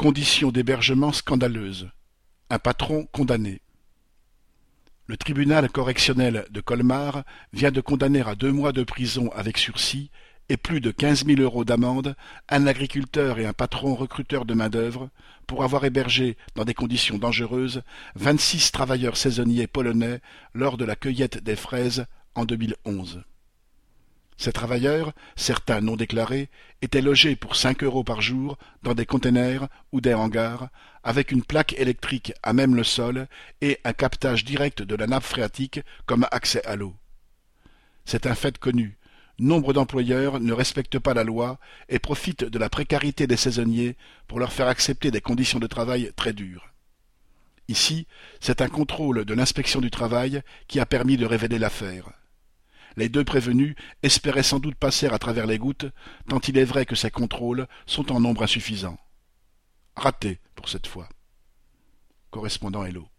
Conditions d'hébergement scandaleuses. Un patron condamné. Le tribunal correctionnel de Colmar vient de condamner à 2 mois de prison avec sursis et plus de 15 000 € d'amende un agriculteur et un patron recruteur de main-d'œuvre pour avoir hébergé, dans des conditions dangereuses, 26 travailleurs saisonniers polonais lors de la cueillette des fraises en 2011. Ces travailleurs, certains non déclarés, étaient logés pour 5 € par jour dans des containers ou des hangars, avec une plaque électrique à même le sol et un captage direct de la nappe phréatique comme accès à l'eau. C'est un fait connu. Nombre d'employeurs ne respectent pas la loi et profitent de la précarité des saisonniers pour leur faire accepter des conditions de travail très dures. Ici, c'est un contrôle de l'inspection du travail qui a permis de révéler l'affaire. Les 2 prévenus espéraient sans doute passer à travers les gouttes, tant il est vrai que ces contrôles sont en nombre insuffisant. Raté pour cette fois. Correspondant Hello.